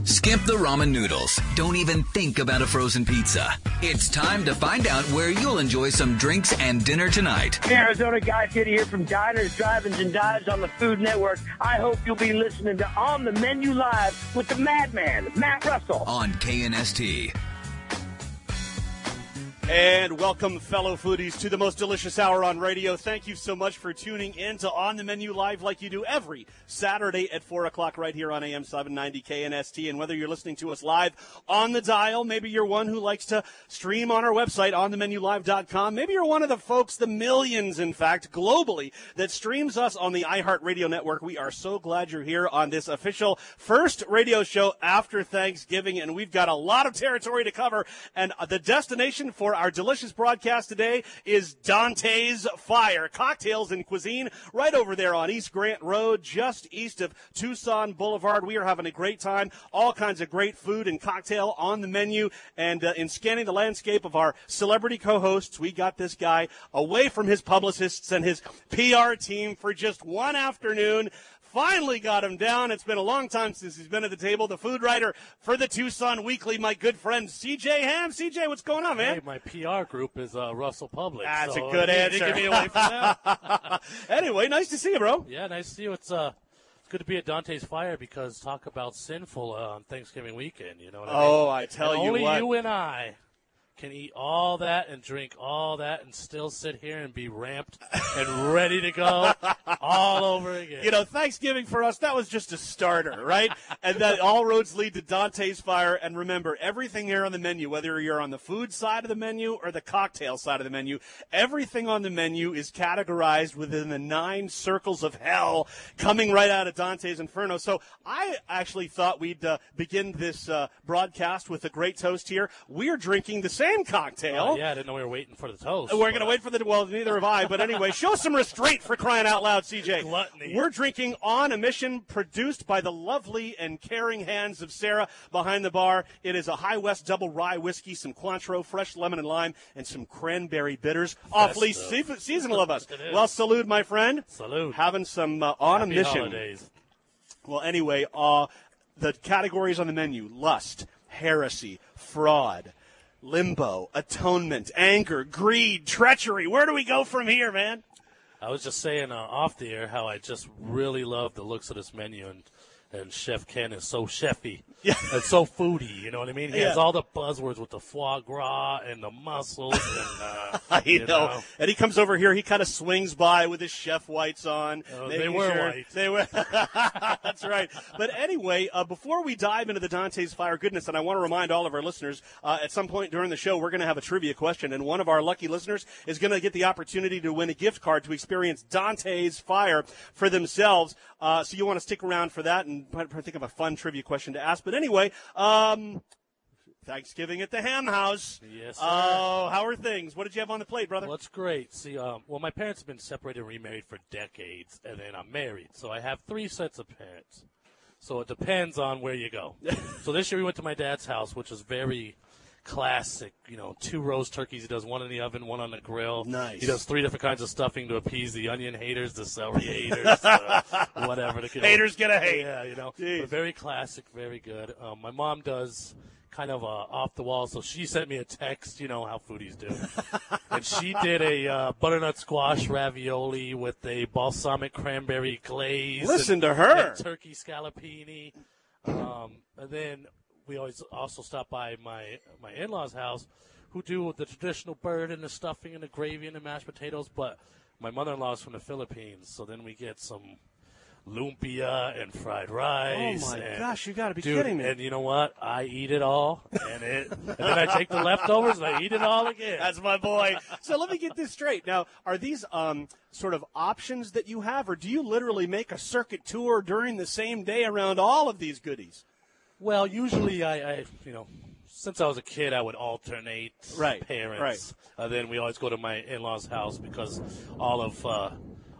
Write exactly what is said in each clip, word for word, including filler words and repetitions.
Skip the ramen noodles. Don't even think about a frozen pizza. It's time to find out where you'll enjoy some drinks and dinner tonight. Arizona Guy Fieri here from Diners, Drive-Ins, and Dives on the Food Network. I hope you'll be listening to On the Menu Live with the madman, Matt Russell. On K N S T. And welcome, fellow foodies, to the most delicious hour on radio. Thank you so much for tuning in to On the Menu Live like you do every Saturday at four o'clock right here on A M seven ninety K N S T. And whether you're listening to us live on the dial, maybe you're one who likes to stream on our website, on the menu live dot com. Maybe you're one of the folks, the millions, in fact, globally, that streams us on the iHeartRadio network. We are so glad you're here on this official first radio show after Thanksgiving. And we've got a lot of territory to cover. And the destination for our delicious broadcast today is Dante's Fire. Cocktails and cuisine right over there on East Grant Road, just east of Tucson Boulevard. We are having a great time. All kinds of great food and cocktail on the menu. And uh, in scanning the landscape of our celebrity co-hosts, we got this guy away from his publicists and his P R team for just one afternoon. Finally got him down. It's been a long time since he's been at the table. The food writer for the Tucson Weekly, my good friend C J Ham. C J, what's going on, man? Hey, my P R group is uh, Russell Public. That's so a good uh, answer. Get me away from that. Anyway, nice to see you, bro. Yeah, nice to see you. It's uh, it's good to be at Dante's Fire because talk about sinful uh, on Thanksgiving weekend. You know what I mean? Oh, I tell and you only what. Only you and I can eat all that and drink all that and still sit here and be ramped and ready to go all over again. You know, Thanksgiving for us, that was just a starter, right? And that all roads lead to Dante's Fire. And remember, everything here on the menu, whether you're on the food side of the menu or the cocktail side of the menu, everything on the menu is categorized within the nine circles of hell coming right out of Dante's Inferno. So I actually thought we'd uh, begin this uh, broadcast with a great toast here. We're drinking the same cocktail. Uh, yeah, I didn't know we were waiting for the toast. We're going to wait for the, well, neither have I, but anyway, show some restraint for crying out loud, C J. Gluttony. We're drinking On a Mission, produced by the lovely and caring hands of Sarah behind the bar. It is a High West double rye whiskey, some Cointreau, fresh lemon and lime, and some cranberry bitters. Awfully se- seasonal of us. Well, salute, my friend. Salute. Having some uh, On Happy a Mission. holidays. Well, anyway, uh, the categories on the menu: lust, heresy, fraud, limbo, atonement, anger, greed, treachery. Where do we go from here, man? I was just saying uh, off the air how I just really love the looks of this menu, and, and Chef Ken is so chefy yeah. and so foodie, you know what I mean? He yeah. has all the buzzwords with the foie gras and the mussels. And, uh, I you know. know. And he comes over here, he kind of swings by with his chef whites on. Oh, they were sure white. They were. That's right. But anyway, uh, before we dive into the Dante's Fire goodness, and I want to remind all of our listeners, uh, at some point during the show, we're going to have a trivia question, and one of our lucky listeners is going to get the opportunity to win a gift card to experience Dante's Fire for themselves. Uh, so you want to stick around for that and think of a fun trivia question to ask. But anyway, um, Thanksgiving at the Ham House. Yes, sir. Oh, how are things? What did you have on the plate, brother? Well, it's great. See, um, well, my parents have been separated and remarried for decades, and then I'm married. So I have three sets of parents. So it depends on where you go. So this year we went to my dad's house, which is very classic, you know, two roast turkeys. He does one in the oven, one on the grill. Nice. He does three different kinds of stuffing to appease the onion haters, the celery haters, uh, whatever. The, Haters gonna hate. Yeah, you know. Jeez. But very classic, very good. Um, my mom does kind of uh, off the wall, so she sent me a text, you know how foodies do. And she did a uh, butternut squash ravioli with a balsamic cranberry glaze. Listen and, to her. and turkey scallopini. Um, and then we always also stop by my my in-laws' house, who do the traditional bird and the stuffing and the gravy and the mashed potatoes. But my mother-in-law is from the Philippines, so then we get some lumpia and fried rice. Oh, my and, gosh, you got to be dude, kidding me. And you know what? I eat it all, and it, and then I take the leftovers and I eat it all again. That's my boy. So let me get this straight. Now, are these um, sort of options that you have, or do you literally make a circuit tour during the same day around all of these goodies? Well, usually I, I, you know, since I was a kid, I would alternate right, parents. Right. Uh, then we always go to my in-laws' house because all of uh,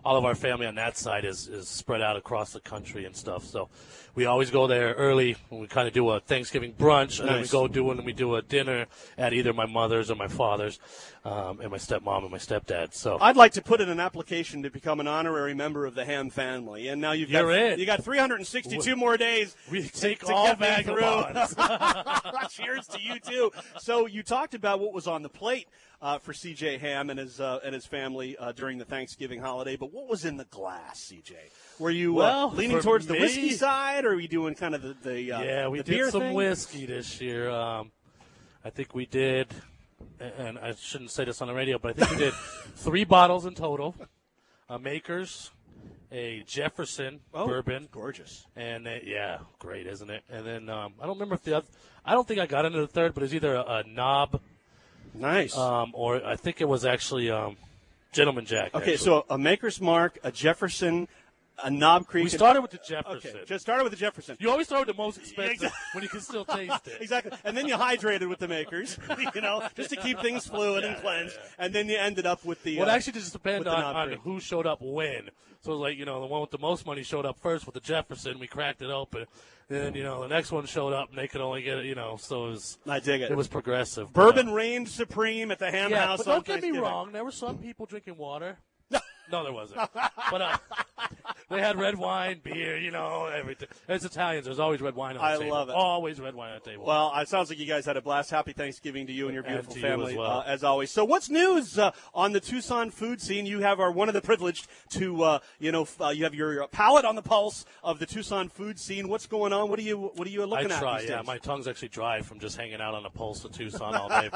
all of our family on that side is, is spread out across the country and stuff. So we always go there early when we kind of do a Thanksgiving brunch, and nice. Then we go do and we do a dinner at either my mother's or my father's, um, and my stepmom and my stepdad. So I'd like to put in an application to become an honorary member of the Ham family, and now you've You're got in. you got three hundred sixty-two more days. We take to all get me vagabonds. through. Cheers to you too. So you talked about what was on the plate uh, for C J Ham and his uh, and his family uh, during the Thanksgiving holiday, but what was in the glass, C J? Were you well, uh, leaning towards me, the whiskey side, or were you doing kind of the, the uh, yeah? We the did beer some thing? whiskey this year. Um, I think we did, and I shouldn't say this on the radio, but I think we did three bottles in total. A Makers, a Jefferson oh, bourbon, gorgeous, and a, yeah, great, isn't it? And then um, I don't remember if the other, I don't think I got into the third, but it's either a, a Knob, nice, um, or I think it was actually um, Gentleman Jack. Okay, actually. so a Maker's Mark, a Jefferson, a Knob Creek. We started with the Jefferson. Okay, just started with the Jefferson. You always start with the most expensive Exactly. when you can still taste it. Exactly. And then you hydrated with the Makers, you know, just to keep things fluid Yeah, and cleansed. yeah, yeah. And then you ended up with the. Well, uh, it actually just depends with the on, Knob on Creek. who showed up when. So, like, you know, the one with the most money showed up first with the Jefferson. We cracked it open. Then, you know, the next one showed up, and they could only get it, you know, so it was. I dig it. It was progressive. Bourbon but, uh, reigned supreme at the Ham yeah, House but on don't get me Thanksgiving. wrong. There were some people drinking water. No, there wasn't. But uh, they had red wine, beer, you know, everything. It's Italians. There's always red wine on the I table. love it. Always red wine on the table. Well, it sounds like you guys had a blast. Happy Thanksgiving to you and your And beautiful to you family, as well. uh, as always. So, what's news uh, on the Tucson food scene? You have are one of the privileged to, uh, you know, f- uh, you have your uh, palate on the pulse of the Tucson food scene. What's going on? What are you What are you looking I at? try, these yeah. days? My tongue's actually dry from just hanging out on the pulse of Tucson all day.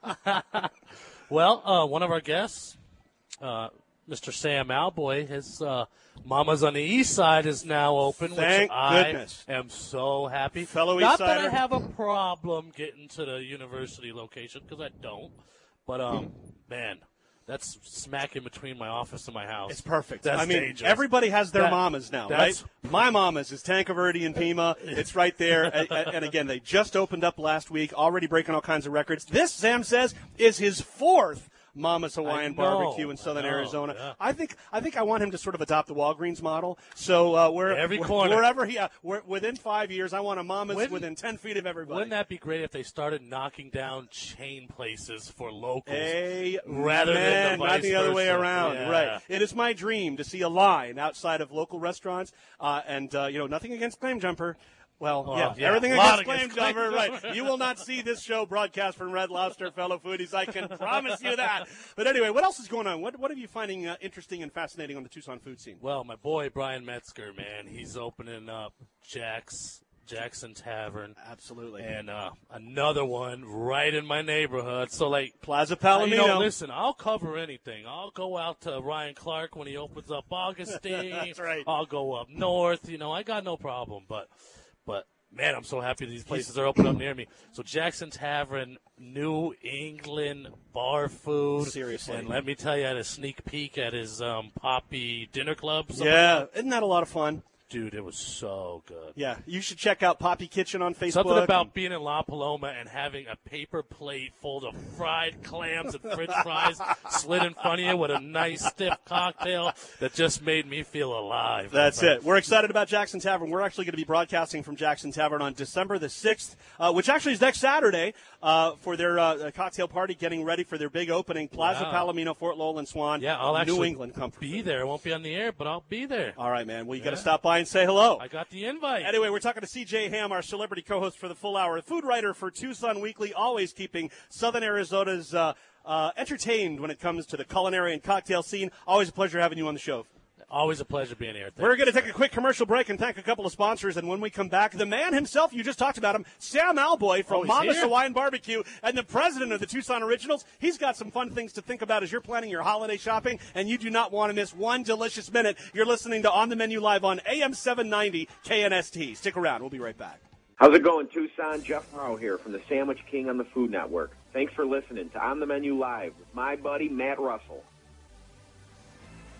Well, uh, one of our guests, uh, Mister Sam Alboy, his uh, Mama's on the East Side is now open, Thank which I goodness. am so happy. Fellow Not East that I Sider. have a problem getting to the university location, because I don't. But, um, man, that's smack in between my office and my house. It's perfect. That's I mean, dangerous. everybody has their That- mamas now, right? that's- My mama's is Tanca Verde and Pima. It's right there. and, and again, they just opened up last week, already breaking all kinds of records. This, Sam says, is his fourth Mama's Hawaiian I know, Barbecue in Southern I know, Arizona. yeah. I think I think I want him to sort of adopt the Walgreens model. So uh, where Every where- corner. wherever he, uh, where, within five years, I want a Mama's Wouldn't- within ten feet of everybody. Wouldn't that be great if they started knocking down chain places for locals? Amen. Rather than the not vice the other way versa. around, Yeah. right? It is my dream to see a line outside of local restaurants, uh, and uh, you know, nothing against Claim Jumper. Well, Oh, yeah, yeah. everything A lot against Claim against Claim Jumper, Jumper. right? You will not see this show broadcast from Red Lobster, fellow foodies. I can promise you that. But anyway, what else is going on? What What are you finding uh, interesting and fascinating on the Tucson food scene? Well, my boy Brian Metzger, man, he's opening up Jack's Jackson Tavern, Absolutely. and uh, another one right in my neighborhood. So, like, Plaza uh, Palomino. you know, listen, I'll cover anything. I'll go out to Ryan Clark when he opens up Augustine. That's right. I'll go up north. You know, I got no problem. But, but. Man, I'm so happy these places are open up near me. So Jackson Tavern, New England bar food. Seriously. And let me tell you, I had a sneak peek at his um, Poppy Dinner Club. something Yeah, like that. isn't that a lot of fun? Dude, it was so good. Yeah, you should check out Poppy Kitchen on Facebook. Something about and- being in La Paloma and having a paper plate full of fried clams and french fries slid in front of you with a nice stiff cocktail that just made me feel alive. That's my friend. it. We're excited about Jackson Tavern. We're actually going to be broadcasting from Jackson Tavern on December the sixth, uh, which actually is next Saturday, uh, for their uh, cocktail party, getting ready for their big opening. Plaza Wow. Palomino, Fort Lowell, and Swan. Yeah, I'll New actually England comfort. be there. I won't be on the air, but I'll be there. All right, man. Well, you got to Yeah. stop by and say hello. I got the invite. Anyway, we're talking to C J Ham, our celebrity co-host for the full hour, food writer for Tucson Weekly, always keeping Southern Arizona's uh, uh, entertained when it comes to the culinary and cocktail scene. Always a pleasure having you on the show. Always a pleasure being here. Thank We're going to take a quick commercial break and thank a couple of sponsors. And when we come back, the man himself, you just talked about him, Sam Alboy from Oh, he's Mama's here? Hawaiian Barbecue and the president of the Tucson Originals. He's got some fun things to think about as you're planning your holiday shopping, and you do not want to miss one delicious minute. You're listening to On the Menu Live on A M seven ninety K N S T. Stick around. We'll be right back. How's it going, Tucson? Jeff Morrow here from the Sandwich King on the Food Network. Thanks for listening to On the Menu Live with my buddy Matt Russell.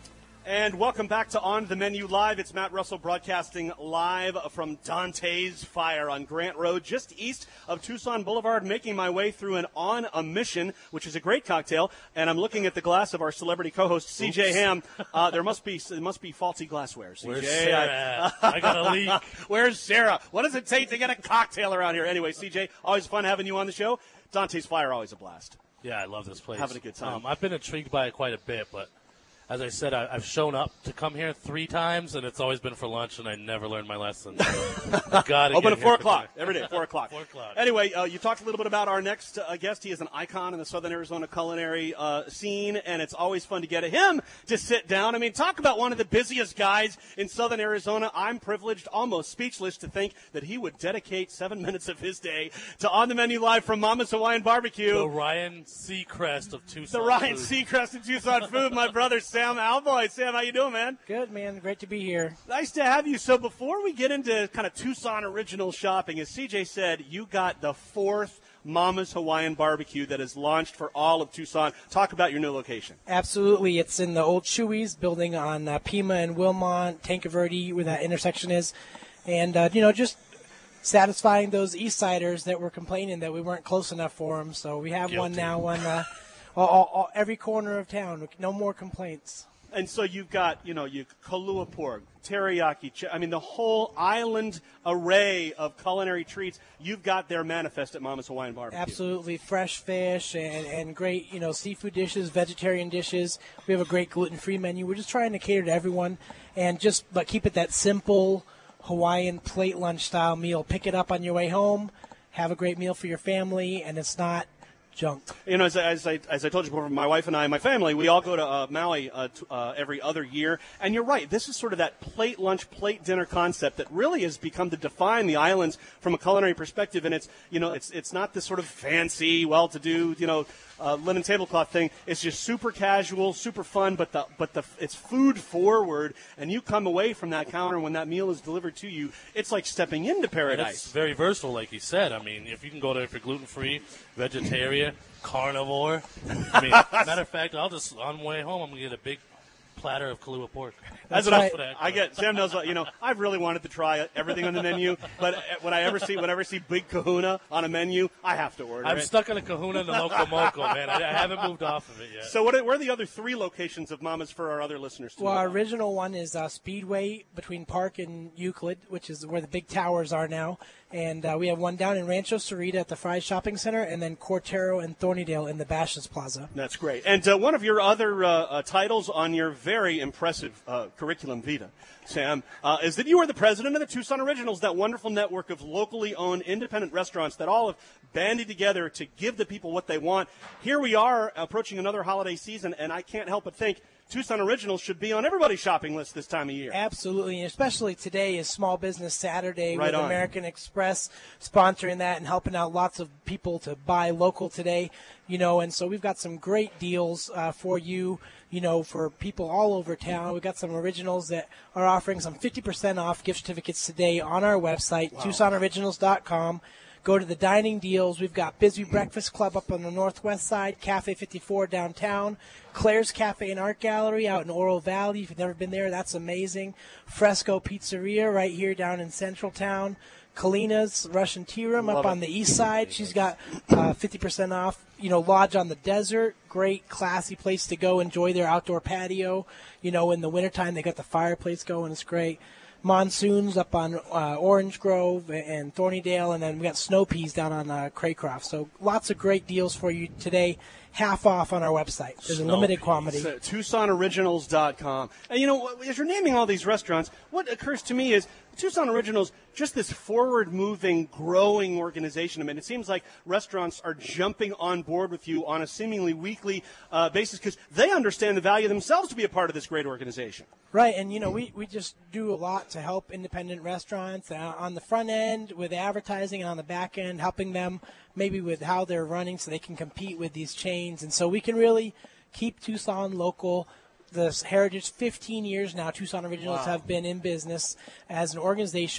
And welcome back to On the Menu Live. It's Matt Russell broadcasting live from Dante's Fire on Grant Road, just east of Tucson Boulevard, making my way through an On a Mission, which is a great cocktail. And I'm looking at the glass of our celebrity co-host, C J Ham. Uh, there must be there must be faulty glassware, C J. Where's Sarah? I, I got a leak. Where's Sarah? What does it take to get a cocktail around here? Anyway, C J, always fun having you on the show. Dante's Fire, always a blast. Yeah, I love this place. Having a good time. Um, I've been intrigued by it quite a bit, but as I said, I, I've shown up to come here three times, and it's always been for lunch, and I never learned my lesson. So got Open at four o'clock every day. Four o'clock. Four o'clock. Anyway, uh, you talked a little bit about our next uh, guest. He is an icon in the Southern Arizona culinary uh, scene, and it's always fun to get him to sit down. I mean, talk about one of the busiest guys in Southern Arizona. I'm privileged, almost speechless, to think that he would dedicate seven minutes of his day to On the Menu Live from Mama's Hawaiian Barbecue. The Ryan Seacrest of Tucson. The Ryan food. Seacrest of Tucson Food. My brother Sam Alboy. Sam, how you doing, man? Good, man. Great to be here. Nice to have you. So before we get into kind of Tucson original shopping, as C J said, you got the fourth Mama's Hawaiian Barbecue that is launched for all of Tucson. Talk about your new location. Absolutely. It's in the old Chewy's building on uh, Pima and Wilmont, Tanque Verde, where that intersection is. And, uh, you know, just satisfying those East Siders that were complaining that we weren't close enough for them. So we have Guilty. one now on uh, all, all, all, every corner of town. No more complaints. And so you've got, you know, you Kalua pork, teriyaki, ch- I mean, the whole island array of culinary treats. You've got there manifest at Mama's Hawaiian Barbecue. Absolutely. Fresh fish and, and great, you know, seafood dishes, vegetarian dishes. We have a great gluten-free menu. We're just trying to cater to everyone and just but keep it that simple Hawaiian plate lunch style meal. Pick it up on your way home, have a great meal for your family, and it's not junk. You know, as, I- as I as I told you before, my wife and I, my family, we all go to uh, Maui uh, t- uh, every other year. And you're right, this is sort of that plate lunch, plate dinner concept that really has become to define the islands from a culinary perspective. And it's, you know, it's it's not this sort of fancy, well-to-do, you know, uh, linen tablecloth thing. It's just super casual, super fun, but the but the it's food forward. And you come away from that counter when that meal is delivered to you, it's like stepping into And paradise. it's very versatile, like you said. I mean, if you can go there for gluten-free, vegetarian, carnivore. I mean, matter of fact, I'll just, on the way home, I'm going to get a big platter of Kalua pork. That's, That's what right. I, I get. Sam knows what, you know, I've really wanted to try everything on the menu, but when I ever see, whenever I see Big Kahuna on a menu, I have to order I'm it. stuck on a Kahuna and the Loco Moco, man. I, I haven't moved off of it yet. So what are, where are the other three locations of Mama's for our other listeners to Well, know our about? original one is uh, Speedway between Park and Euclid, which is where the big towers are now. And uh, we have one down in Rancho Cerrita at the Fry's Shopping Center, and then Cortero and Thornydale in the Bashes Plaza. That's great. And uh, one of your other uh, uh, titles on your very impressive uh, curriculum vita, Sam, uh, is that you are the president of the Tucson Originals, that wonderful network of locally owned independent restaurants that all have banded together to give the people what they want. Here we are approaching another holiday season, and I can't help but think Tucson Originals should be on everybody's shopping list this time of year. Absolutely, and especially today is Small Business Saturday Right with on. American Express sponsoring that and helping out lots of people to buy local today. You know, and so we've got some great deals uh, for you, you know, for people all over town. We've got some originals that are offering some fifty percent off gift certificates today on our website, Tucson Originals dot com. Go to the dining deals. We've got Bisbee Breakfast Club up on the northwest side, Cafe fifty-four downtown, Claire's Cafe and Art Gallery out in Oro Valley. If you've never been there, that's amazing. Fresco Pizzeria right here down in Central Town. Kalina's Russian Tea Room up on the east side. She's got uh, fifty percent off. You know, Lodge on the Desert, great, classy place to go enjoy their outdoor patio. You know, in the wintertime, they got the fireplace going. It's great. Monsoons up on uh, Orange Grove and Thornydale, and then we got Snow Peas down on uh, Craycroft. So lots of great deals for you today, half off on our website. There's a Snow limited Peas. quantity. So, Tucson Originals dot com. And, you know, as you're naming all these restaurants, what occurs to me is Tucson Originals, just this forward-moving, growing organization. I mean, it seems like restaurants are jumping on board with you on a seemingly weekly uh, basis because they understand the value themselves to be a part of this great organization. Right, and, you know, we, we just do a lot to help independent restaurants uh, on the front end with advertising and on the back end, helping them maybe with how they're running so they can compete with these chains. And so we can really keep Tucson local. The heritage, fifteen years now, Tucson Originals Wow. have been in business as an organization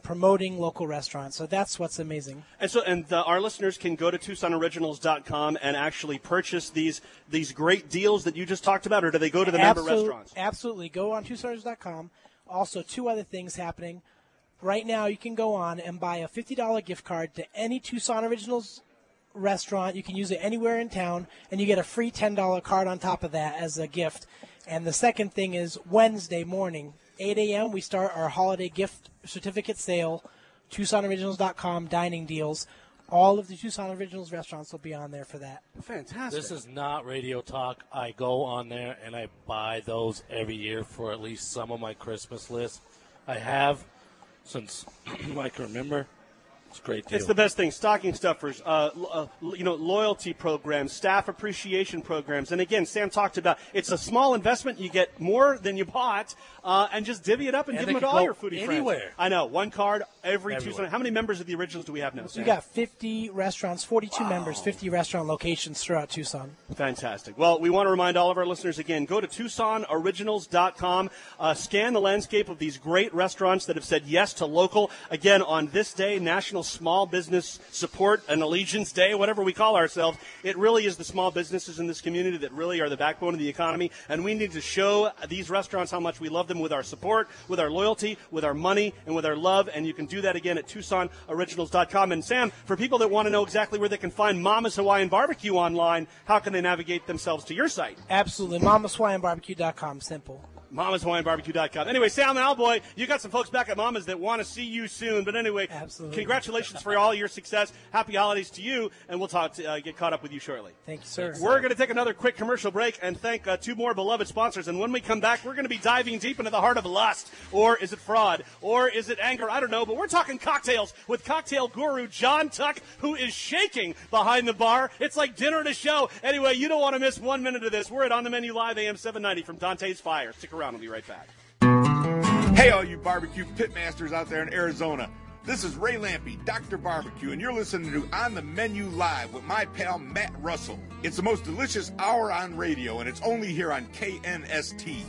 promoting local restaurants. So that's what's amazing. And so, and uh, our listeners can go to Tucson Originals dot com and actually purchase these these great deals that you just talked about, or do they go to the Absolute, member restaurants? Absolutely. Go on Tucson Originals dot com. Also, two other things happening. Right now, you can go on and buy a fifty dollars gift card to any Tucson Originals restaurant. You can use it anywhere in town, and you get a free ten dollars card on top of that as a gift. And the second thing is Wednesday morning, eight a.m., we start our holiday gift certificate sale, Tucson Originals dot com dining deals. All of the Tucson Originals restaurants will be on there for that. Fantastic. This is not radio talk. I go on there and I buy those every year for at least some of my Christmas lists. I have since I can remember. It's a great deal. It's the best thing. Stocking stuffers, uh, uh, you know, loyalty programs, staff appreciation programs. And again, Sam talked about it's a small investment. You get more than you bought, uh, and just divvy it up and, And give they them to can all go your foodie anywhere. friends. I know. One card every Everywhere. Tuesday. How many members of the Originals do we have now, Sam? We got fifty restaurants, forty-two members, fifty restaurant locations throughout Tucson. Fantastic. Well, we want to remind all of our listeners again, go to Tucson Originals dot com, uh, scan the landscape of these great restaurants that have said yes to local. Again, on this day, National Small Business Support and Allegiance Day, whatever we call ourselves, it really is the small businesses in this community that really are the backbone of the economy, and we need to show these restaurants how much we love them with our support, with our loyalty, with our money, and with our love, and you can do that again at Tucson Originals dot com. And Sam, for people that want to know exactly where they can find Mama's Hawaiian Barbecue online, how can they navigate themselves to your site? Absolutely. Mamas Hawaiian Barbecue dot com. Simple. Mamas Hawaiian Barbecue dot com. Anyway, Sam Alboy, you got some folks back at Mama's that want to see you soon. But anyway, Absolutely. Congratulations for all your success. Happy holidays to you, and we'll talk to, uh, get caught up with you shortly. Thank you, sir. We're going to take another quick commercial break and thank uh, two more beloved sponsors. And when we come back, we're going to be diving deep into the heart of lust. Or is it fraud? Or is it anger? I don't know. But we're talking cocktails with cocktail guru John Tuck, who is shaking behind the bar. It's like dinner at a show. Anyway, you don't want to miss one minute of this. We're at On the Menu Live, A M seven ninety from Dante's Fire. Stick around. We'll be right back. Hey, all you barbecue pitmasters out there in Arizona. This is Ray Lampy, Doctor Barbecue, and you're listening to On the Menu Live with my pal Matt Russell. It's the most delicious hour on radio, and it's only here on K N S T.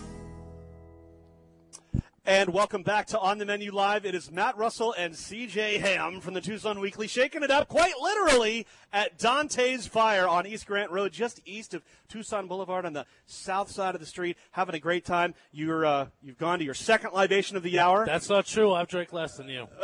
And welcome back to On the Menu Live. It is Matt Russell and C J Ham from the Tucson Weekly, shaking it up quite literally at Dante's Fire on East Grant Road, just east of Tucson Boulevard on the south side of the street, having a great time. You're, uh, you've gone to your second libation of the hour. That's not true. I've drank less than you.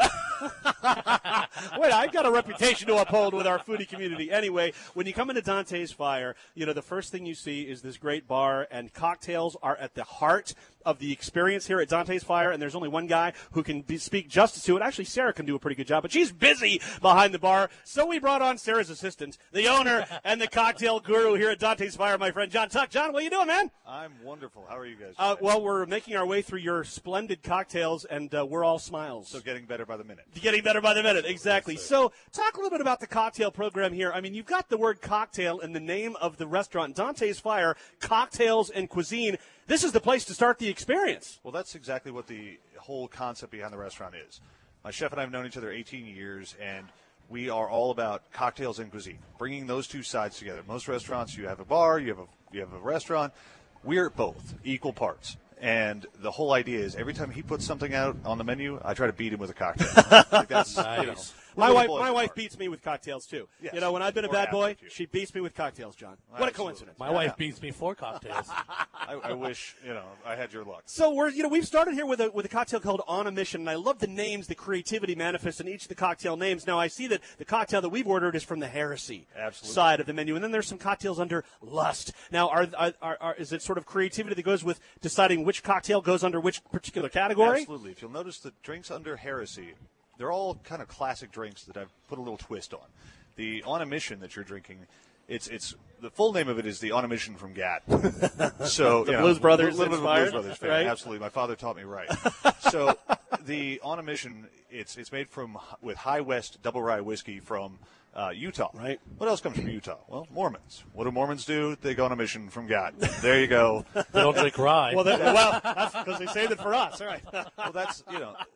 Wait, I've got a reputation to uphold with our foodie community. Anyway, when you come into Dante's Fire, you know, the first thing you see is this great bar, and cocktails are at the heart of the experience here at Dante's Fire, and there's only one guy who can be, speak justice to it. Actually, Sarah can do a pretty good job, but she's busy behind the bar, so we brought on Sarah's assistant, the owner and the cocktail guru here at Dante's Fire, my friend John Tuck. John, what are you doing, man? I'm wonderful. How are you guys? Uh, well, we're making our way through your splendid cocktails, and uh, we're all smiles. So getting better by the minute. Getting better by the minute, exactly. So talk a little bit about the cocktail program here. I mean, you've got the word cocktail in the name of the restaurant, Dante's Fire, Cocktails and Cuisine. This is the place to start the experience. Well, that's exactly what the whole concept behind the restaurant is. My chef and I have known each other eighteen years, and we are all about cocktails and cuisine, bringing those two sides together. Most restaurants, you have a bar, you have a you have a restaurant. We're both equal parts. And the whole idea is every time he puts something out on the menu, I try to beat him with a cocktail. Like that's, Nice. you know, My we're wife, boys my apart. wife beats me with cocktails too. Yes. You know, when I've been a Or bad boy, after you. she beats me with cocktails, John. What a Absolutely. coincidence. My wife beats me for cocktails. I, I wish, you know, I had your luck. So we're, you know, we've started here with a with a cocktail called On a Mission, and I love the names, the creativity manifest in each of the cocktail names. Now I see that the cocktail that we've ordered is from the Heresy Absolutely. side of the menu, and then there's some cocktails under Lust. Now, are, are, are, are is it sort of creativity that goes with deciding which cocktail goes under which particular category? Absolutely. If you'll notice, the drinks under Heresy, they're all kind of classic drinks that I've put a little twist on. The On a Mission that you're drinking, it's it's the full name of it is the On a Mission from G A T. So The you know, Blues Brothers a little bit of a inspired, Blues Brothers fan. right? Absolutely, my father taught me right. So the On a Mission, it's it's made from with High West double rye whiskey from uh, Utah. Right. What else comes from Utah? Well, Mormons. What do Mormons do? They go on a mission from God. There you go. They don't drink rye. Well, that, well, that's because they saved it for us. All right. Well, that's, you know,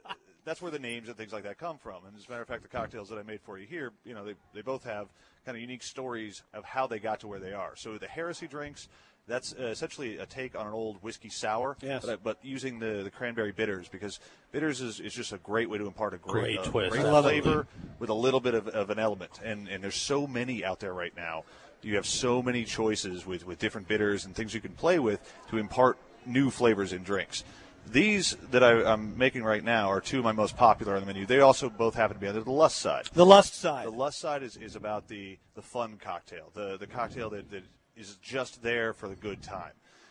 that's where the names and things like that come from. And as a matter of fact, the cocktails that I made for you here, you know, they they both have kind of unique stories of how they got to where they are. So the Heresy drinks, that's uh, essentially a take on an old whiskey sour, yes. but, but using the, the cranberry bitters, because bitters is, is just a great way to impart a great, Great uh, twist. great I love flavor it. with a little bit of, of an element. And, and there's so many out there right now. You have so many choices with, with different bitters and things you can play with to impart new flavors in drinks. These that I, I'm making right now are two of my most popular on the menu. They also both happen to be under the Lust side. The Lust side. The Lust side is, is about the, the fun cocktail, the, the cocktail that, that is just there for the good time.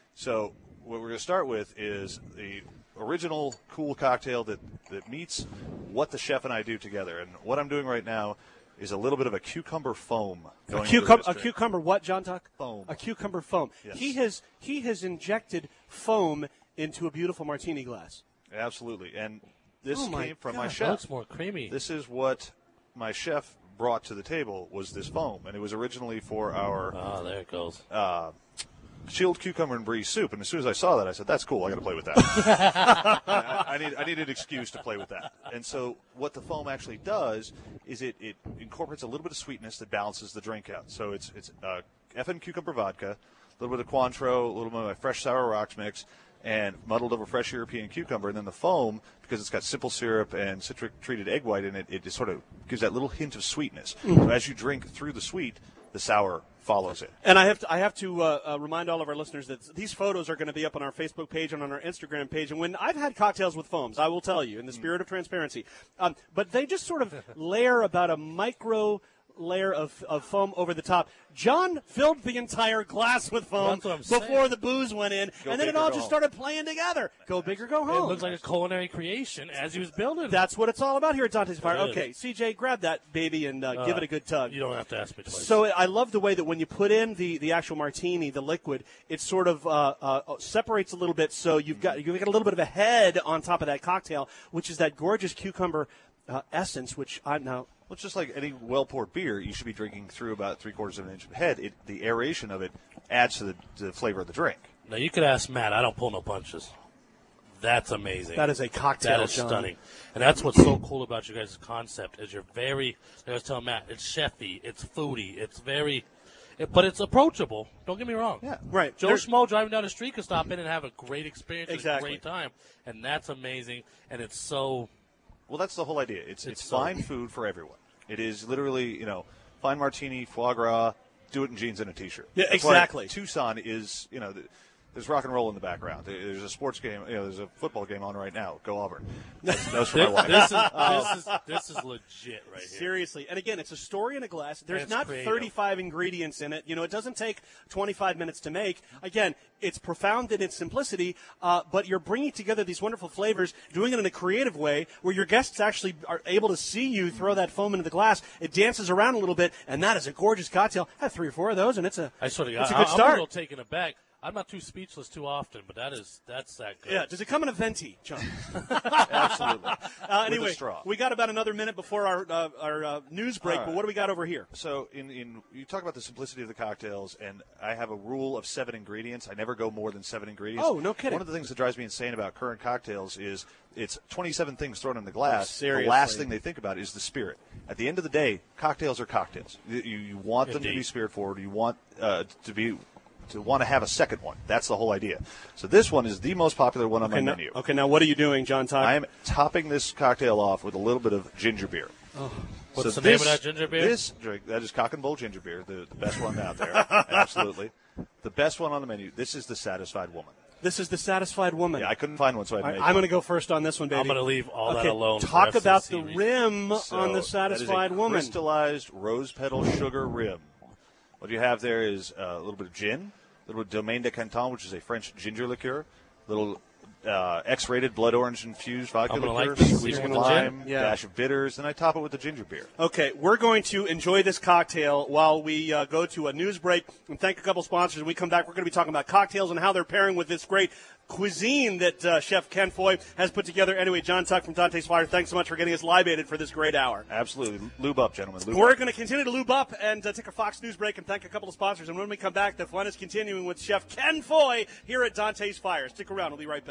So what we're going to start with is the original cool cocktail that, that meets what the chef and I do together. And what I'm doing right now is a little bit of a cucumber foam. A, cucum- a cucumber what, John Tuck? Foam. A cucumber foam. Yes. He has he has injected foam into a beautiful martini glass. Absolutely. And this Oh my came from God. my That chef. looks more creamy. This is what my chef brought to the table was this foam. And it was originally for our Oh, there it goes. uh, chilled cucumber and brie soup. And as soon as I saw that, I said, that's cool. I got to play with that. I, I, need, I need an excuse to play with that. And so what the foam actually does is it, it incorporates a little bit of sweetness that balances the drink out. So it's, it's uh, Effin cucumber vodka, a little bit of Cointreau, a little bit of my fresh sour rocks mix, and muddled over fresh European cucumber. And then the foam, because it's got simple syrup and citric-treated egg white in it, it just sort of gives that little hint of sweetness. Mm. So as you drink through the sweet, the sour follows it. And I have to, I have to uh, uh, remind all of our listeners that these photos are going to be up on our Facebook page and on our Instagram page. And when I've had cocktails with foams, I will tell you, in the spirit of transparency, um, but they just sort of layer about a micro layer of, of foam over the top. John filled the entire glass with foam That's what I'm before saying. the booze went in, Go and then big it or all go just home. started playing together. Go big or go It home. looks like a culinary creation as he was building. That's what it's all about here at Dante's Fire. It is. Okay, C J, grab that baby and uh, Uh, give it a good tug. You don't have to ask me twice. So I love the way that when you put in the, the actual martini, the liquid, it sort of uh, uh, separates a little bit. So you've got you've got a little bit of a head on top of that cocktail, which is that gorgeous cucumber uh, essence. Which I now Well, it's just like any well-poured beer, you should be drinking through about three-quarters of an inch of head. It, the aeration of it adds to the, to the flavor of the drink. Now, you could ask Matt. I don't pull no punches. That's amazing. that is a cocktail. That is John. stunning. And that's what's so cool about you guys' concept is you're very, like I was telling Matt, it's chefy, it's foodie, it's very, it, but it's approachable. Don't get me wrong. Yeah. Right. Joe There's- Schmo driving down the street could stop in and have a great experience and Exactly. a great time. And that's amazing. And it's so, Well, that's the whole idea. It's it's, It's so- fine food for everyone. It is literally, you know, fine martini, foie gras, do it in jeans and a T-shirt. Yeah, That's why exactly. Tucson is, you know, the, there's rock and roll in the background. There- There's a sports game, you know, there's a football game on right now. Go Auburn. That's, that was for my wife. this, is, this, is, this is legit right here. Seriously. And again, it's a story in a glass. There's It's not creative. thirty-five ingredients in it. You know, it doesn't take twenty-five minutes to make. Again, it's profound in its simplicity, uh, but you're bringing together these wonderful flavors, doing it in a creative way where your guests actually are able to see you throw that foam into the glass. It dances around a little bit, and that is a gorgeous cocktail. Have three or four of those, and it's a, I sort of it's a I, good I'm start. a little taken aback. I'm not too speechless too often, but that is that's that good. Yeah, does it come in a venti, John? Absolutely. Uh, anyway, With a straw. we got about another minute before our uh, our uh, news break, All but right. what do we got over here? So in, in you talk about the simplicity of the cocktails, and I have a rule of seven ingredients. I never go more than seven ingredients. Oh, no kidding. One of the things that drives me insane about current cocktails is it's twenty-seven things thrown in the glass. Seriously. The last thing they think about is the spirit. At the end of the day, cocktails are cocktails. You, you want them to be Indeed. spirit forward. You want uh, to be to want to have a second one. That's the whole idea. So this one is the most popular one on Okay, my now, menu. okay, now what are you doing, John Todd? I am topping this cocktail off with a little bit of ginger beer. What's So the name of this- that ginger beer? This drink, that is Cock and Bull ginger beer, the, the best one out there. Absolutely. The best one on the menu. This is the Satisfied Woman. This is the Satisfied Woman. Yeah, I couldn't find one, so I All had right, to I'm make going to go first on this one, baby. I'm going to leave all okay, that alone. for Talk the rest about of the, the, series. rim So on the that Satisfied is a Woman. crystallized rose petal sugar rim. What you have there is uh, a little bit of gin, a little bit of Domaine de Canton, which is a French ginger liqueur, a little uh, X-rated blood orange infused vodka I'm gonna liqueur, like this. squeeze You're of gonna lime, gin? Yeah. dash of bitters, and I top it with the ginger beer. Okay, we're going to enjoy this cocktail while we uh, go to a news break and thank a couple sponsors. When we come back, we're going to be talking about cocktails and how they're pairing with this great cuisine that uh, Chef Ken Foy has put together. Anyway, John Tuck from Dante's Fire, thanks so much for getting us libated for this great hour. Absolutely. Lube up, gentlemen. Lube We're up. going to continue to lube up and uh, take a Fox News break and thank a couple of sponsors. And when we come back, the fun is continuing with Chef Ken Foy here at Dante's Fire. Stick around. We'll be right back.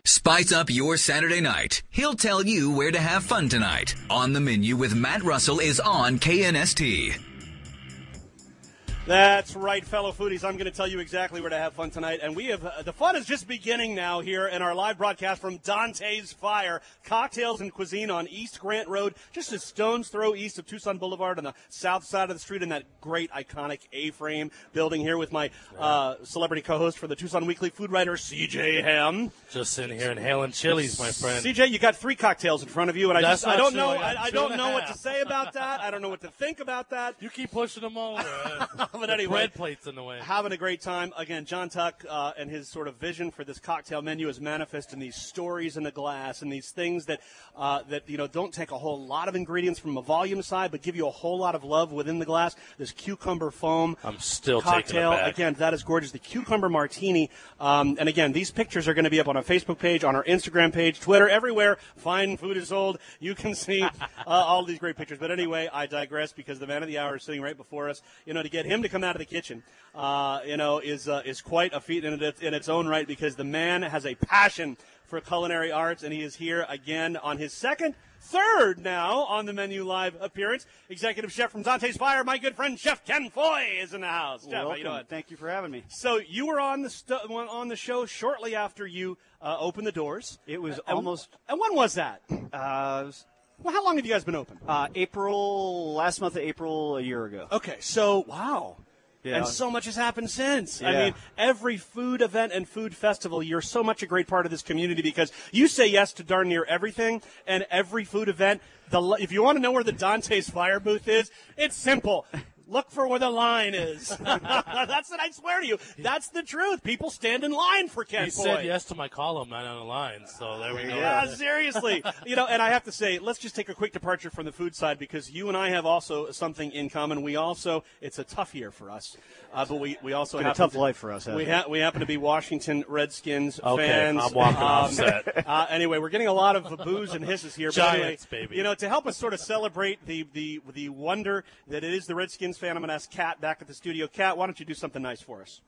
Spice up your Saturday night. He'll tell you where to have fun tonight. On the Menu with Matt Russell is on K N S T. That's right, fellow foodies. I'm going to tell you exactly where to have fun tonight. And we have uh, the fun is just beginning now here in our live broadcast from Dante's Fire, Cocktails and Cuisine on East Grant Road, just a stone's throw east of Tucson Boulevard on the south side of the street in that great, iconic A-frame building here with my uh, celebrity co-host for the Tucson Weekly, food writer C J Ham. Just sitting here inhaling chilies, my friend. C J, you got three cocktails in front of you, and I That's just I not don't true. know I got I, I two don't and a know what half. to say about that. I don't know what to think about that. You keep pushing them over. But The anyway, bread plate's in the way. having a great time. Again, John Tuck uh, and his sort of vision for this cocktail menu is manifest in these stories in the glass and these things that, uh, that you know, don't take a whole lot of ingredients from a volume side, but give you a whole lot of love within the glass. This cucumber foam I'm still cocktail. taking it back. Again, that is gorgeous. The cucumber martini. Um, and again, these pictures are going to be up on our Facebook page, on our Instagram page, Twitter, everywhere. Fine food is sold. You can see uh, all these great pictures. But anyway, I digress because the man of the hour is sitting right before us. You know, to get him to come out of the kitchen, uh, you know, is uh, is quite a feat in, it, in its own right because the man has a passion for culinary arts, and he is here again on his second, third now on the Menu Live appearance. Executive Chef from Dante's Fire, my good friend Chef Ken Foy is in the house. Chef, how you doing? Thank you for having me. So you were on the st- on the show shortly after you uh, opened the doors. It was And- almost And when was that? uh, it was, Well, how long have you guys been open? uh, April, last month of April, a year ago. Okay, so wow. Yeah. And so much has happened since. I Yeah. mean, every food event and food festival, you're so much a great part of this community because you say yes to darn near everything, and every food event, the if you want to know where the Dante's Fire booth is, it's simple. Look for where the line is. That's what I swear to you. That's the truth. People stand in line for Ken He Foy. said yes to my column, not on the line, so there we go. Yeah, seriously. You know, and I have to say, let's just take a quick departure from the food side because you and I have also something in common. We also, it's a tough year for us, uh, but we, we also Been a happen tough to, life for us, hasn't We, it? ha- we happen to be Washington Redskins Okay, fans. I'm walking off set. Uh, anyway, we're getting a lot of boos and hisses here. But anyway, Giants, baby. You know, to help us sort of celebrate the, the, the wonder that it is the Redskins fan, I'm going to ask Kat back at the studio. Kat, why don't you do something nice for us?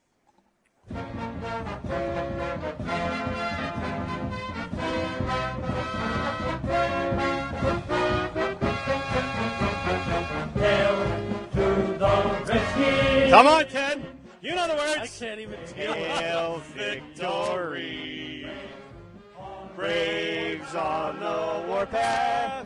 Come on, Ken. You know the words. I can't even tell. Hail victory. Braves on the warpath.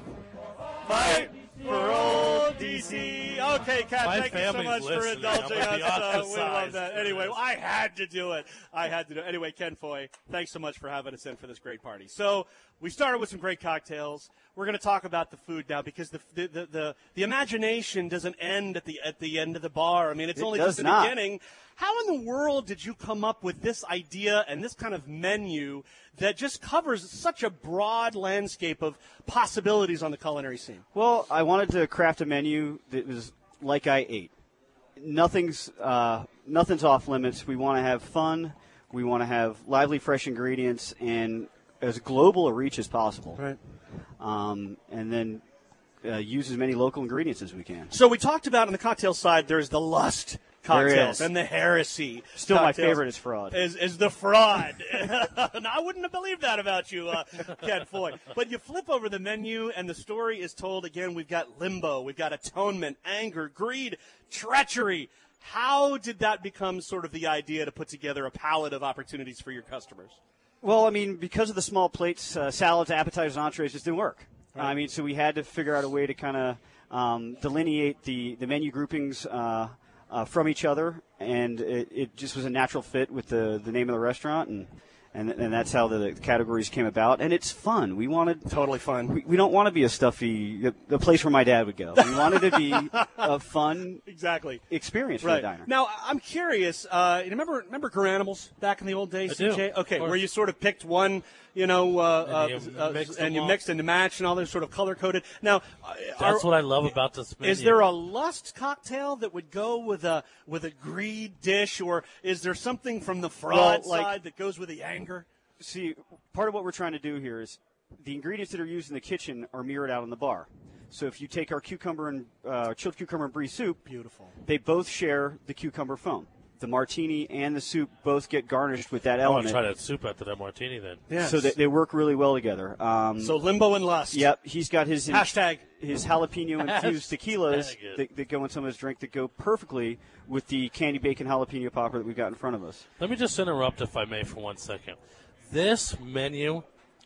Fight for old D C. Okay, Kat, My thank you so family's much for listening. indulging I'm gonna be us. Uh, we love ostracized that. for Anyway, this. I had to do it. I had to do it. Anyway, Ken Foy, thanks so much for having us in for this great party. So we started with some great cocktails. We're going to talk about the food now because the the, the the the imagination doesn't end at the at the end of the bar. I mean, it's It only does just the not. beginning. How in the world did you come up with this idea and this kind of menu that just covers such a broad landscape of possibilities on the culinary scene? Well, I wanted to craft a menu that was like I ate. Nothing's uh, nothing's off limits. We want to have fun. We want to have lively, fresh ingredients and as global a reach as possible. Right. Um, and then uh, use as many local ingredients as we can. So we talked about on the cocktail side, there's the lust There cocktails is. and the heresy. Still my cocktails favorite is fraud. Is, is the fraud. Now, I wouldn't have believed that about you, uh, Ken Foy. But you flip over the menu, and the story is told again. We've got limbo, we've got atonement, anger, greed, treachery. How did that become sort of the idea to put together a palette of opportunities for your customers? Well, I mean, because of the small plates, uh, salads, appetizers, entrees just didn't work. I mean, so we had to figure out a way to kind of um, delineate the, the menu groupings uh, uh, from each other, and it, it just was a natural fit with the, the name of the restaurant, and, and and that's how the categories came about. And it's fun. We wanted Totally fun. We, we don't want to be a stuffy, the place where my dad would go. We wanted to be a fun Exactly. experience for Right. the diner. Now, I'm curious. Uh, you remember remember Garanimals back in the old days, I do, C J? of Okay, course. where you sort of picked one, you know, uh, And you uh, uh, mixed and them you all. mixed and matched and all this sort of color coded. Now, uh, That's are- what I love about this menu. is there a lust cocktail that would go with a with a greed dish, or is there something from the fraud Well, like- side that goes with the anger? See, part of what we're trying to do here is the ingredients that are used in the kitchen are mirrored out on the bar. So if you take our cucumber and uh, chilled cucumber and brie soup, Beautiful. they both share the cucumber foam. the martini and the soup both get garnished with that I want element. to try that soup after that martini then. Yes. So they, they work really well together. Um, So Limbo and Lust. Yep, he's got his Hashtag. his jalapeno infused tequilas Hashtag it. that, that go in some of his drink that go perfectly with the candy bacon jalapeno popper that we've got in front of us. Let me just interrupt, if I may, for one second. This menu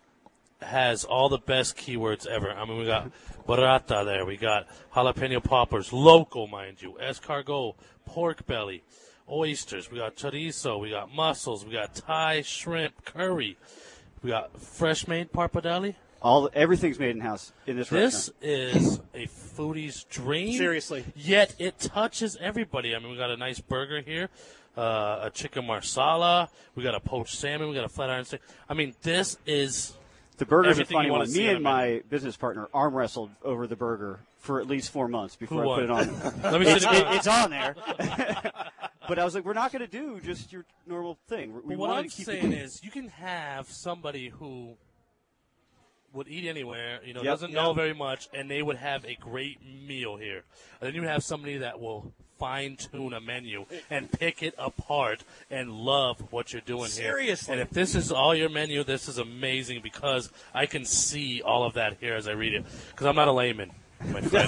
has all the best keywords ever. I mean, we got burrata there. We got jalapeno poppers, local, mind you, escargot, pork belly, oysters. We got chorizo. We got mussels. We got Thai shrimp curry. We got fresh-made pappardelle. All everything's made in house in this, This restaurant. is a foodie's dream. Seriously. Yet it touches everybody. I mean, we got a nice burger here, uh, a chicken marsala. We got a poached salmon. We got a flat iron steak. I mean, this is The burger's a everything funny you wanna one. see Me on and a my menu. business partner arm wrestled over the burger for at least four months before Who I put it won? on. Let me it's, see the- it- it's on there. But I was like, we're not going to do just your normal thing. We But what wanted I'm to keep saying it. is, you can have somebody who would eat anywhere, you know, Yep. doesn't know very much, and they would have a great meal here. And then you have somebody that will fine tune a menu and pick it apart and love what you're doing here. Seriously. And if this is all your menu, this is amazing because I can see all of that here as I read it. Because I'm not a layman, my friend.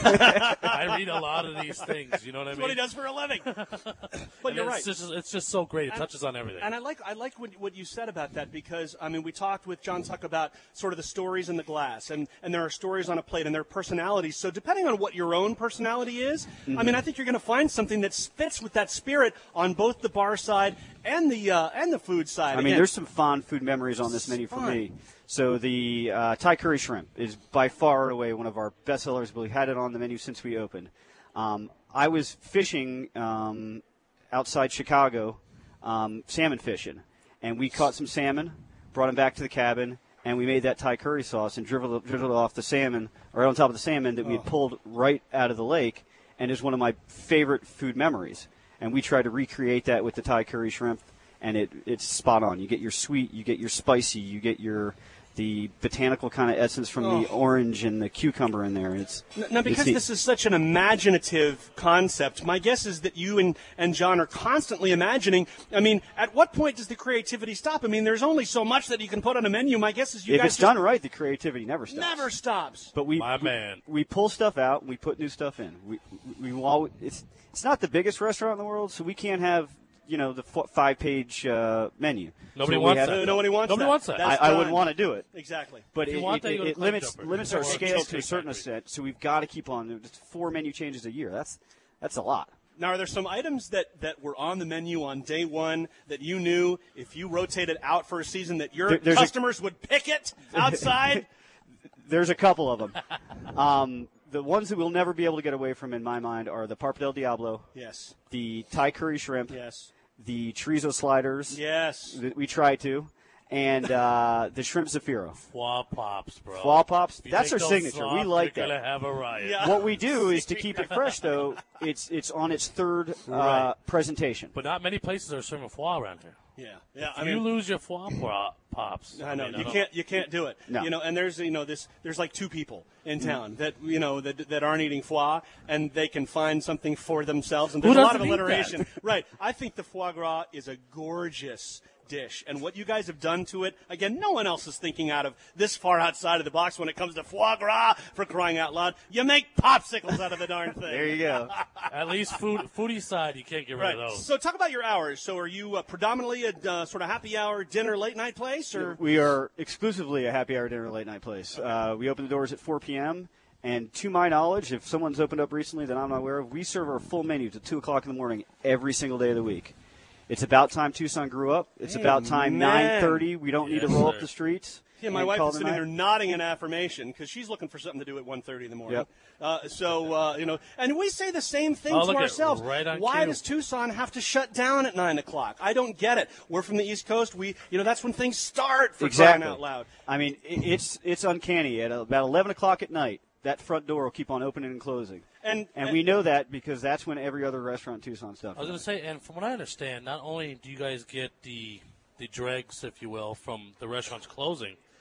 I read a lot of these things. You know what I That's mean? what he does for a living. But And you're it's right. Just, it's just so great. It touches on everything. And I like I like what, what you said about that because I mean we talked with John Tuck about sort of the stories in the glass and, and there are stories on a plate and there are personalities. So depending on what your own personality is, Mm-hmm. I mean I think you're going to find something that fits with that spirit on both the bar side and the uh, and the food side. I mean, Again, there's some fond food memories on this menu for Fun. me. So the uh, Thai curry shrimp is by far and away one of our best sellers. We've had it on the menu since we opened. Um, I was fishing um, outside Chicago, um, salmon fishing, and we caught some salmon, brought them back to the cabin, and we made that Thai curry sauce and drizzled, drizzled it off the salmon, right on top of the salmon that we had pulled right out of the lake, and is one of my favorite food memories. And we tried to recreate that with the Thai curry shrimp, and it it's spot on. You get your sweet, you get your spicy, you get your the botanical kind of essence from the Oh. orange and the cucumber in there. It's Now, it's because the- this is such an imaginative concept, my guess is that you and, and John are constantly imagining. I mean, at what point does the creativity stop? I mean, there's only so much that you can put on a menu. My guess is you if guys it's just done right, the creativity never stops. never stops. But we My we, man. we pull stuff out and we put new stuff in. We we, we always, it's it's not the biggest restaurant in the world, so we can't have you know the f- five page uh, menu. Nobody So we wants have- that. No, nobody wants Nobody that. wants that. That's I, I done. wouldn't want to do it. Exactly. But If you it, want it, that, you go to it Club limits Jumper. limits our Or scale to a Cheesecake certain Factory. extent, so we've got to keep on. Just four menu changes a year. That's that's a lot. Now, are there some items that, that were on the menu on day one that you knew if you rotated out for a season that your There- there's a- customers would pick it outside? There's a couple of them. um, the ones that we'll never be able to get away from, in my mind, are the Parpa del Diablo, Yes. the Thai curry shrimp, Yes. the chorizo sliders Yes. that we try to, and uh, the shrimp zafiro. Foie pops, bro. Foie pops, If you that's take our those signature. soft, We like you're that. gonna have a riot. Yeah. What we do is to keep it fresh, though. It's it's on its third uh, Right. presentation. But not many places are serving foie around here. Yeah. Yeah. If I you mean, lose your foie po- pops. I know mean, you don't- can't you can't do it. No. You know, and there's you know this there's like two people in Mm-hmm. town that you know that that aren't eating foie and they can find something for themselves. And Who there's a lot of doesn't eat that? alliteration. Right. I think the foie gras is a gorgeous dish, and what you guys have done to it, again, no one else is thinking out of this far outside of the box when it comes to foie gras. For crying out loud, you make popsicles out of the darn thing. There you go. At least food, foodie side, you can't get rid Right. of those. So talk about your hours. So are you uh, predominantly a uh, sort of happy hour, dinner, late night place, or We are exclusively a happy hour dinner late night place. Uh, we open the doors at four p.m. And to my knowledge, if someone's opened up recently that I'm not aware of, we serve our full menu to two o'clock in the morning every single day of the week. It's about time Tucson grew up. It's about time man. nine thirty. We don't need Yes, to roll sir. up the streets. Yeah, my and wife call is it a sitting night. there nodding in affirmation because she's looking for something to do at one thirty in the morning. Yep. Uh, so, uh, you know, and we say the same thing Oh, to look at- ourselves. right on Why cue. does Tucson have to shut down at nine o'clock? I don't get it. We're from the East Coast. We, you know, that's when things start for Exactly. crying out loud. I mean, i- it's it's uncanny. At about eleven o'clock at night, that front door will keep on opening and closing. And, And we know that because that's when every other restaurant in Tucson stuff. I was going to say, and from what I understand, not only do you guys get the the dregs, if you will, from the restaurants closing,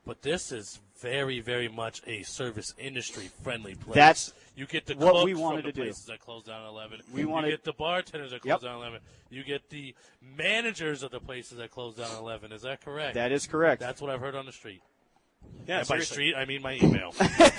but this is very, very much a service industry friendly place. That's you get the what cooks we wanted from the to do. places that close down at eleven. We you wanted- get the bartenders that close Yep. down at eleven. You get the managers of the places that close down at eleven. Is that correct? That is correct. That's what I've heard on the street. Yeah, and by seriously. street, I mean my email.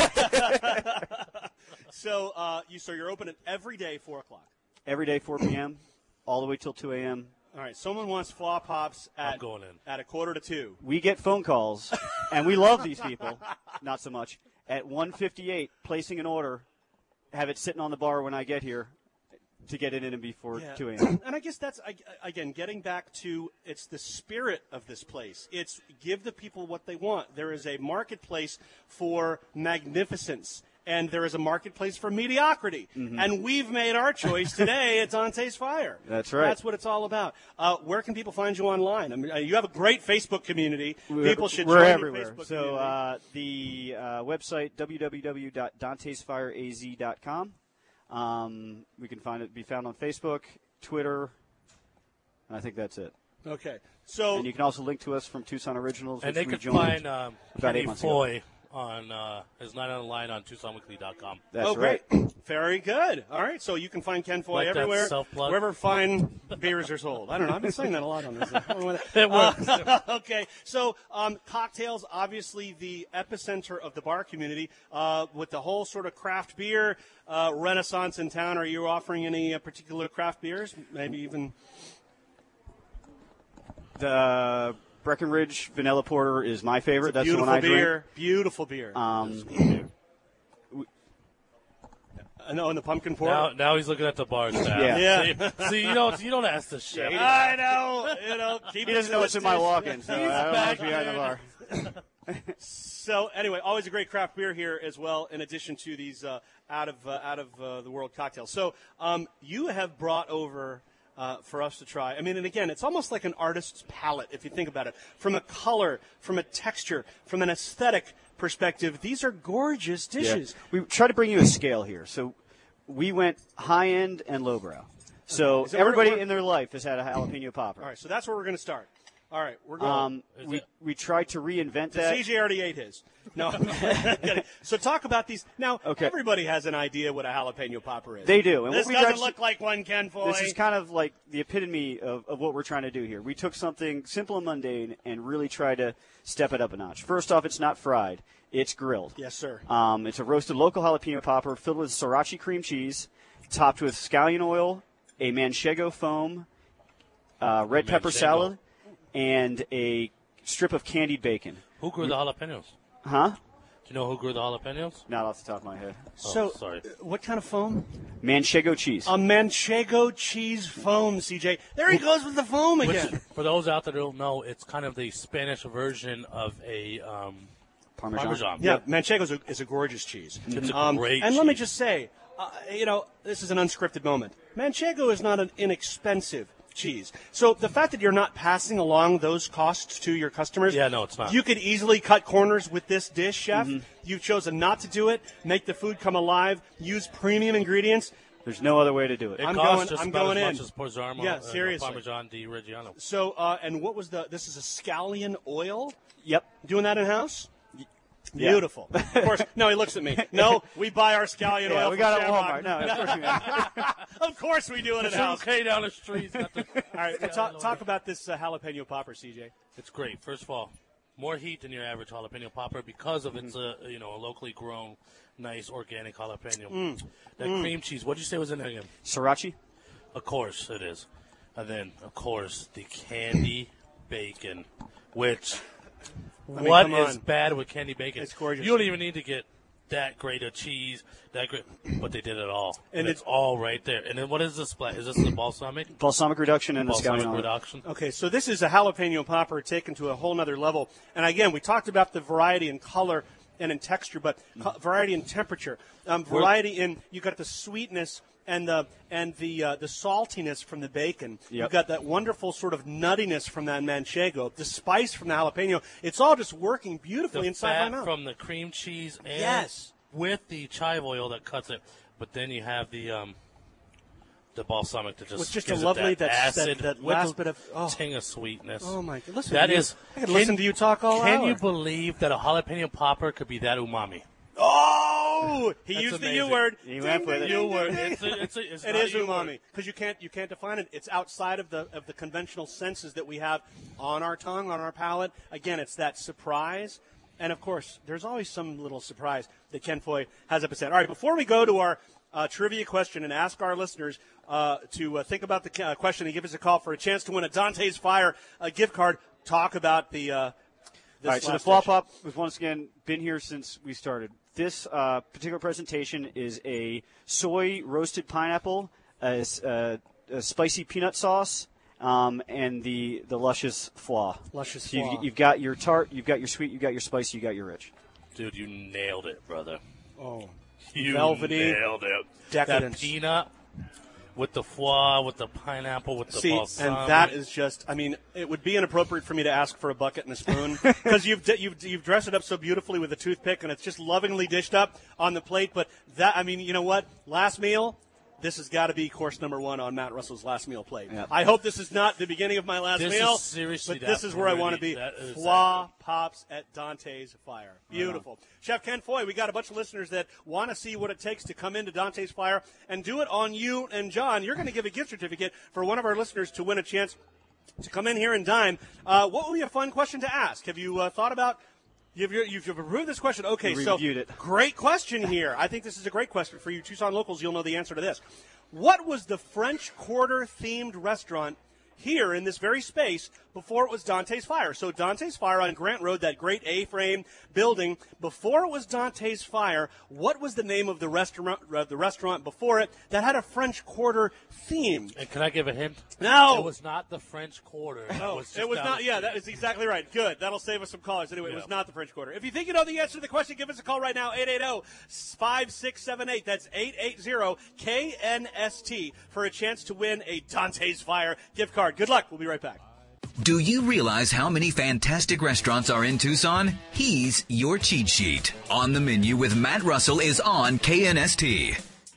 So, uh, you so you're open at every day, four o'clock. Every day, four p.m., all the way till two a.m. All right. Someone wants flop hops I'm at going in. at a quarter to two. We get phone calls, and we love these people, not so much, at one fifty-eight, placing an order, have it sitting on the bar when I get here to get it in before Yeah. two a.m. And I guess that's, I- again, getting back to it's the spirit of this place. It's give the people what they want. There is a marketplace for magnificence, and there is a marketplace for mediocrity. And we've made our choice today at Dante's Fire. That's right. That's what it's all about. Uh, where can people find you online? I mean, uh, you have a great Facebook community. We're- People should We're join everywhere. your Facebook So community. uh, the uh, website, w w w dot dantes fire a z dot com. Um, we can find it be found on Facebook, Twitter, and I think that's it. Okay. So And you can also link to us from Tucson Originals, And which they we could joined find um, about Kenny eight months ago. Foy on uh, his night on the line on Tucson Weekly dot com. That's oh, right. great. Very good. All right. So you can find Ken Foy Like that everywhere, self-plug? wherever fine beers are sold. I don't know. I've been saying that a lot on this. I don't know whether- It works. Uh, okay. So um, cocktails, obviously the epicenter of the bar community uh, with the whole sort of craft beer uh, renaissance in town. Are you offering any uh, particular craft beers? Maybe even. The Breckenridge Vanilla Porter is my favorite. That's the Beautiful one I beer. drink. Beautiful beer. Um, I know, and the pumpkin porter. Now, now he's looking at the bar staff. Yeah. Yeah. See, see, you don't, you don't ask the chef. I know. You know. Keep he doesn't know what's in my walk-in, so I don't know back what's behind the there. bar. So anyway, always a great craft beer here as well. In addition to these uh, out of uh, out of uh, the world cocktails. So um, you have brought over uh, for us to try. I mean, and again, it's almost like an artist's palette if you think about it. From a color, from a texture, from an aesthetic perspective, these are gorgeous dishes. Yeah. We try to bring you a scale here. So we went high-end and lowbrow. So So everybody we're- we're- in their life has had a jalapeno popper. All right, so that's where we're going to start. All right, we're going. Um, Is we, it- we tried to reinvent The that. C J already ate his. No, I'm kidding. So talk about these. Now, Okay. everybody has an idea what a jalapeno popper is. They do. And This what we doesn't tried to- look like one, Ken Foy. This is kind of like the epitome of, of what we're trying to do here. We took something simple and mundane and really tried to step it up a notch. First off, it's not fried. It's grilled. Yes, sir. Um, it's a roasted local jalapeno popper filled with sriracha cream cheese, topped with scallion oil, a manchego foam, uh, red pepper Manchego. salad, and a strip of candied bacon. Who grew the jalapenos? Huh? Do you know who grew the jalapenos? Not off the top of my head. So, Oh, sorry. uh, what kind of foam? Manchego cheese. A manchego cheese foam, C J. There he goes with the foam Which, again. for those out there that don't know, it's kind of the Spanish version of a um, Parmesan. Parmesan. Yeah, manchego is a, is a gorgeous cheese. It's a Um, great And let me cheese. just say, uh, you know, this is an unscripted moment. Manchego is not an inexpensive cheese. So the fact that you're not passing along those costs to your customers, Yeah, no, it's not. You could easily cut corners with this dish, chef. Mm-hmm. You've chosen not to do it. Make the food come alive. Use premium ingredients. There's no other way to do it. It I'm costs going- just I'm about going as in. much as Pozzarmo Yeah, and seriously. Parmesan di Reggiano. So, uh, and what was the? This is a scallion oil. Yep. Doing that in house. Yeah. Beautiful. Of course. No, he looks at me. No, we buy our scallion Yeah, oil. we from got it at Shamrock. Walmart. No, of course we got it. Of course we do it in It's house. okay down the street. All right, well, talk, talk about this uh, jalapeno popper, C J. It's great. First of all, more heat than your average jalapeno popper because of its uh, you know a locally grown, nice organic jalapeno. Mm. That cream cheese. What did you say was in there again? Sriracha? Of course it is, and then of course the candy bacon, which mean, what come is on. bad with candy bacon? It's gorgeous. You don't even need to get that great of cheese, that great, but they did it all, And and it's it- all right there. And then what is this? Is this the balsamic? Balsamic reduction and the Balsamic scallion oil. reduction. Okay, so this is a jalapeno popper taken to a whole nother level. And again, we talked about the variety in color and in texture, but co- variety in temperature, um, variety in you got the sweetness and the and the uh, the saltiness from the bacon. Yep. You've got that wonderful sort of nuttiness from that manchego, the spice from the jalapeno. It's all just working beautifully The inside fat my mouth. from the cream cheese and Yes. with the chive oil that cuts it. But then you have the um, the balsamic to just With just gives a lovely it that, that, acid, that, that little last bit of oh. ting of sweetness. Oh my god! Listen, that to you. is. I could listen to you talk all Can hour. you believe that a jalapeno popper could be that umami? Oh, he That's used amazing. the U word. He went with it. U word. It's a, it's a, it's It not is a U umami word. because you can't you can't define it. It's outside of the of the conventional senses that we have on our tongue, on our palate. Again, it's that surprise, and of course, there's always some little surprise that Ken Foy has up his head. All right, before we go to our uh, trivia question and ask our listeners uh, to uh, think about the uh, question and give us a call for a chance to win a Dante's Fire uh, gift card, talk about the. Uh, this All right, so the last Flaw dish. Pop has once again been here since we started. This uh, particular presentation is a soy roasted pineapple, a, a, a spicy peanut sauce, um, and the, the luscious flaw. Luscious so flaw. You've, you've got your tart, you've got your sweet, you've got your spicy, you've got your rich. Dude, you nailed it, brother. Oh, You velvety, nailed it. decadence. That peanut with the foie, with the pineapple, with the See, balsamic. and that is just, I mean, it would be inappropriate for me to ask for a bucket and a spoon because you've, you've, you've dressed it up so beautifully with a toothpick and it's just lovingly dished up on the plate. But that, I mean, you know what? Last meal, this has got to be course number one on Matt Russell's last meal plate. Yep. I hope this is not the beginning of my last This meal. is seriously but this that is where I want to pretty. be. That is Flaw exactly. Pops at Dante's Fire. Beautiful. Chef Ken Foy, we got a bunch of listeners that want to see what it takes to come into Dante's Fire and do it on you and John. You're going to give a gift certificate for one of our listeners to win a chance to come in here and dine. Uh, what would be a fun question to ask? Have you uh, thought about? You've, you've, you've approved this question. Okay, We so reviewed it. great question here. I think this is a great question for you Tucson locals. You'll know the answer to this. What was the French Quarter themed restaurant here in this very space before it was Dante's Fire? So Dante's Fire on Grant Road, that great A-frame building, before it was Dante's Fire, what was the name of the restaurant uh, the restaurant before it that had a French Quarter theme? And can I give a hint? No. It was not the French Quarter. No, it was, just it was down not. the Yeah, street. that is exactly right. Good. That'll save us some callers. Anyway, it was Yeah. not the French Quarter. If you think you know the answer to the question, give us a call right now, eight eight zero, five six seven eight. That's eight eight zero K N S T for a chance to win a Dante's Fire gift card. Good luck. We'll be right back. Do you realize how many fantastic restaurants are in Tucson? He's your cheat sheet. On the Menu with Matt Russell is on K N S T.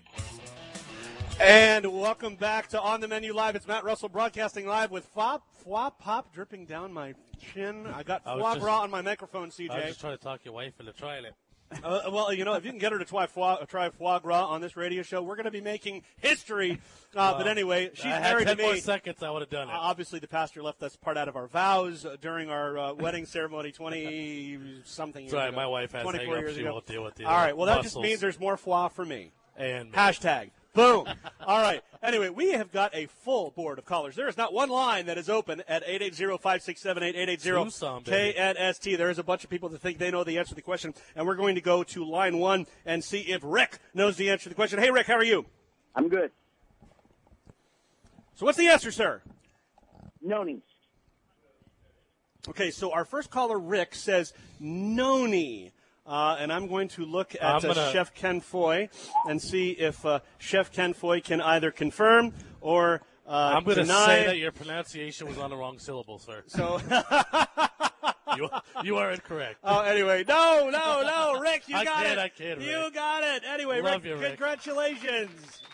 And welcome back to On the Menu Live. It's Matt Russell broadcasting live with foie, foie pop dripping down my chin. I got I was foie just- gras on my microphone, C I was J. just trying to talk your wife into trying it. Uh, well, you know, if you can get her to try foie, try foie gras on this radio show, we're going to be making history. Uh, but anyway, she's I had married ten to more me. seconds, I would have done it. Uh, obviously, the pastor left us part out of our vows uh, during our uh, wedding ceremony twenty-something years Sorry, ago. my wife has twenty-four hang-ups. years She ago. won't deal with the All right, well, that just muscles. means there's more foie for me. And Hashtag. Boom. All right. Anyway, we have got a full board of callers. There is not one line that is open at eight eight zero, five six seven eight, eight eight zero Tucson, K baby. N S T. There is a bunch of people that think they know the answer to the question, and we're going to go to line one and see if Rick knows the answer to the question. Hey, Rick, how are you? I'm good. So what's the answer, sir? Noni. Okay, so our first caller, Rick, says noni. Uh, and I'm going to look at I'm uh, gonna- Chef Ken Foy and see if uh, Chef Ken Foy can either confirm or uh, I'm going to deny. say that your pronunciation was on the wrong syllable, sir. So, you, you are incorrect. oh, anyway, no, no, no, Rick, you I got kid, it. I kid, You Rick. got it. Anyway, Love Rick, you, Rick. congratulations.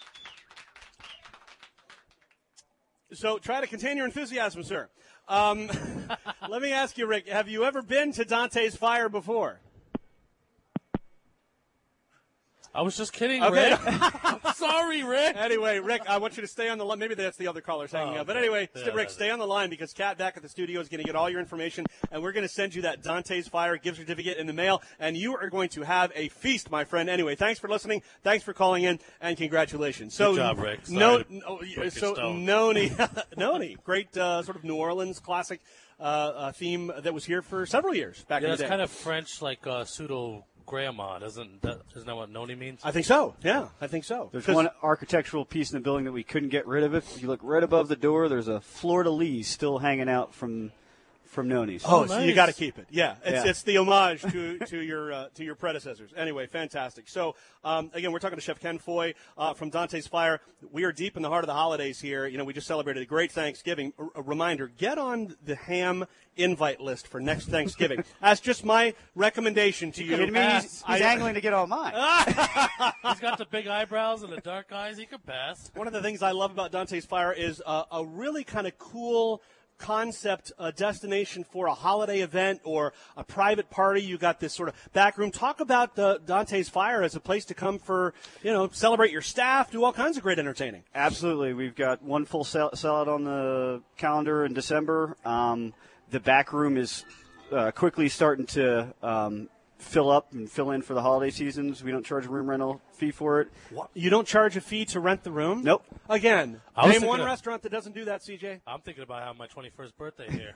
So try to contain your enthusiasm, sir. Um, let me ask you, Rick, have you ever been to Dante's Fire before? I was just kidding, Okay. Rick. I'm sorry, Rick. Anyway, Rick, I want you to stay on the line. Maybe that's the other callers hanging Oh, up. But okay. anyway, Yeah, st- Rick, that's stay on the line because Kat back at the studio is going to get all your information, and we're going to send you that Dante's Fire gift certificate in the mail, and you are going to have a feast, my friend. Anyway, thanks for listening. Thanks for calling in, and congratulations. So, Good job, Rick. Sorry No, to no, break your so stone. Noni, Noni, great uh, sort of New Orleans classic uh, uh, theme that was here for several years back Yeah, in the it's day. kind of French, like uh, pseudo grandma. Doesn't that, isn't that what noni means? I think so. Yeah, I think so. There's 'Cause- one architectural piece in the building that we couldn't get rid of. If you look right above the door, there's a fleur de lis still hanging out from from Noni's. Oh, Oh, so you nice. got to keep it. Yeah, it's, Yeah. it's the homage to to your uh, to your predecessors. Anyway, fantastic. So um, again, we're talking to Chef Ken Foy uh, from Dante's Fire. We are deep in the heart of the holidays here. You know, we just celebrated a great Thanksgiving. A, a reminder: get on the ham invite list for next Thanksgiving. That's just my recommendation to you. Kidding me? He's, he's I- angling to get on mine. He's got the big eyebrows and the dark eyes. He could pass. One of the things I love about Dante's Fire is uh, a really kind of cool concept, a destination for a holiday event or a private party. You got this sort of back room. Talk about the Dante's Fire as a place to come for, you know, celebrate your staff, do all kinds of great entertaining. Absolutely. We've got one full sell- sellout on the calendar in December. Um, the back room is uh, quickly starting to um, fill up and fill in for the holiday seasons. We don't charge a room rental fee for it. What? You don't charge a fee to rent the room? Nope. Again, I was name thinking one of- restaurant that doesn't do that, C J. I'm thinking about having my twenty-first birthday here.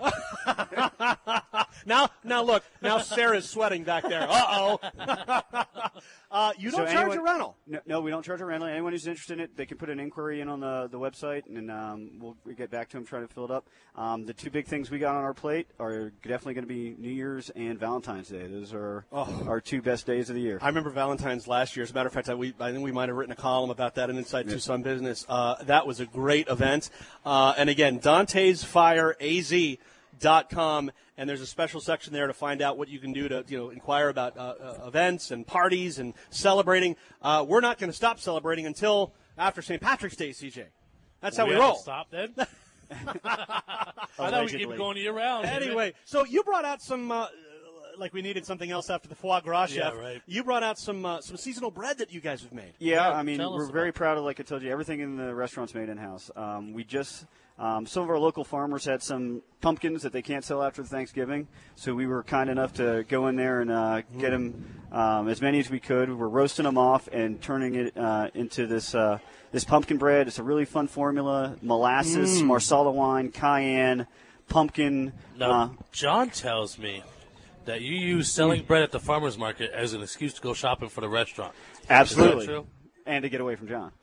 Now, now look, now Sarah's sweating back there. Uh-oh. uh, you don't So charge anyone- a rental. No, no, we don't charge a rental. Anyone who's interested in it, they can put an inquiry in on the, the website, and um, we'll we get back to them, try to fill it up. Um, the two big things we got on our plate are definitely going to be New Year's and Valentine's Day. Those are Oh. our two best days of the year. I remember Valentine's last year. As a matter of fact, I, we, I think we might have written a column about that in Inside Tucson Business. Uh, that was a great event. Uh, and again, Dante's Fire A Z dot com, and there's a special section there to find out what you can do to, you know, inquire about uh, uh, events and parties and celebrating. Uh, we're not going to stop celebrating until after Saint Patrick's Day, C J. That's how we, have to roll. Stop then. I thought we keep it going year round. Anyway, so you brought out some, uh, like we needed something else after the foie gras, Yeah, chef. right. You brought out some uh, some seasonal bread that you guys have made. Yeah, Yeah, I mean, tell us we're about very it. proud of, like I told you, everything in the restaurant's made in-house. Um, we just, um, some of our local farmers had some pumpkins that they can't sell after Thanksgiving, so we were kind enough to go in there and uh, get them um, as many as we could. We're roasting them off and turning it uh, into this uh, this pumpkin bread. It's a really fun formula: molasses, marsala wine, cayenne, pumpkin. Now, uh, John tells me that you use selling bread at the farmer's market as an excuse to go shopping for the restaurant. absolutely, Is that true? and to get away from John.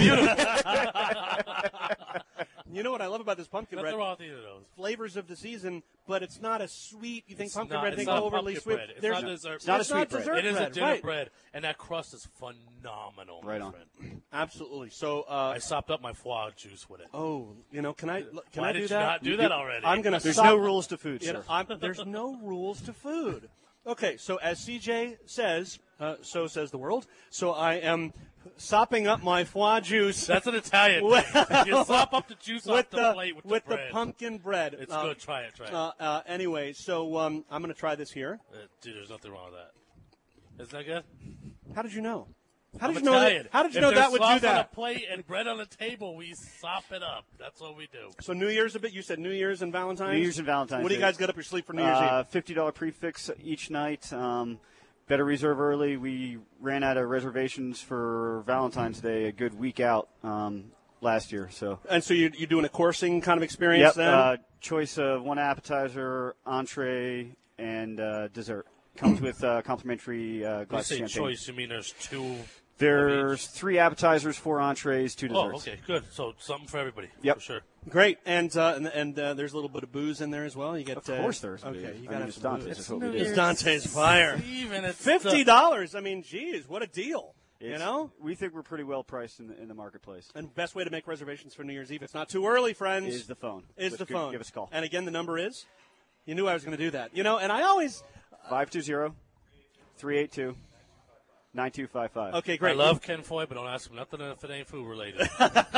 You know what I love about this pumpkin Nothing bread? wrong with either of those. Flavors of the season, but it's not as sweet. You think It's pumpkin not- bread? it's think not overly pumpkin sweet. bread. It's There's not dessert It's bread. not, It's not a sweet dessert bread. It is a bread, dinner right. bread, and that crust is phenomenal. my Right on. friend. Absolutely. So, uh, I sopped up my foie juice with it. oh, you know, can I can Why I do did that? you not do that already? I'm gonna. There's sop- no rules to food, You know, sir. I'm, there's no rules to food. Okay, so as C J says, uh, so says the world. So I am sopping up my foie juice. That's an Italian. Well- thing. You sop up the juice with off the, plate with, with the bread. pumpkin bread. It's Uh, good. Try it. Try it. Uh, uh, anyway, so um, I'm going to try this here. Uh, dude, there's nothing wrong with that. Isn't that good? How did you know? How did I'm you know Italian. that? How did you If know there's that would do sauce on a that? plate and bread on the table, we sop it up. That's what we do. So New Year's a bit. You said New Year's and Valentine's. New Year's and Valentine's What do you Day. guys get up your sleeve for New Year's Uh, Eve? fifty dollars prefix each night. Um, better reserve early. We ran out of reservations for Valentine's Day a good week out um, last year. So And so you you doing a coursing kind of experience yep, then? uh, choice of one appetizer, entree, and uh, dessert. Comes with uh, complimentary uh, When you glass say of champagne. choice, you mean there's two? There's three appetizers, four entrees, two Oh, desserts. okay, good. So something for everybody. Yep. For sure. Great, and uh, and, and uh, there's a little bit of booze in there as well. You get Of uh, course there's okay. booze. You I got mean, to have it's some Dante's. booze. That's what we do. It's Dante's Fire. Even it's Fifty dollars. I mean, geez, what a deal! You It's- know. we think we're pretty well priced in the, in the marketplace. And best way to make reservations for New Year's Eve. It's not too early, friends. Is the phone. Is Just the gi- phone. Give us a call. And again, the number is. You knew I was going to do that. You know, and I always. five two zero, three eight two, nine two five five. Okay, great. I love Ken Foy, but don't ask him nothing if it ain't food related.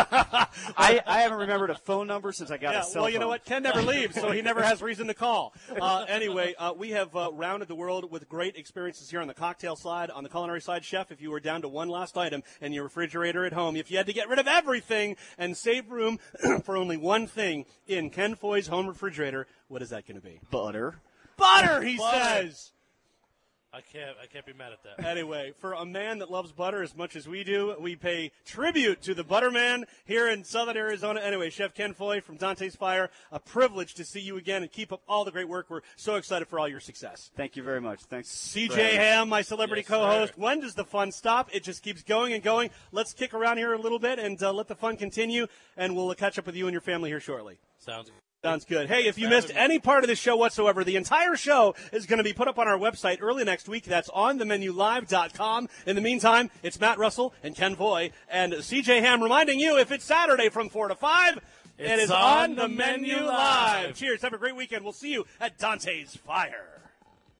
I, I haven't remembered a phone number since I got Yeah, a cell well, you phone. know what? Ken never leaves, so he never has reason to call. Uh, anyway, uh, we have uh, rounded the world with great experiences here on the cocktail side. On the culinary side, Chef, if you were down to one last item in your refrigerator at home, if you had to get rid of everything and save room for only one thing in Ken Foy's home refrigerator, what is that going to be? Butter. Butter, he Butter. says. I can't. I can't be mad at that. Anyway, for a man that loves butter as much as we do, we pay tribute to the Butterman here in Southern Arizona. Anyway, Chef Ken Foy from Dante's Fire, a privilege to see you again and keep up all the great work. We're so excited for all your success. Thank you very much. Thanks. C for J having me. Ham, my celebrity Yes, co-host. sir. When does the fun stop? It just keeps going and going. Let's kick around here a little bit and uh, let the fun continue, and we'll catch up with you and your family here shortly. Sounds good. Sounds good. Hey, if you missed any part of this show whatsoever, the entire show is going to be put up on our website early next week. That's on the menu live dot com. In the meantime, it's Matt Russell and Ken Voy and C J Ham reminding you, if it's Saturday from four to five, it's it is on on the the Menu Menu Live. Live. Cheers. Have a great weekend. We'll see you at Dante's Fire.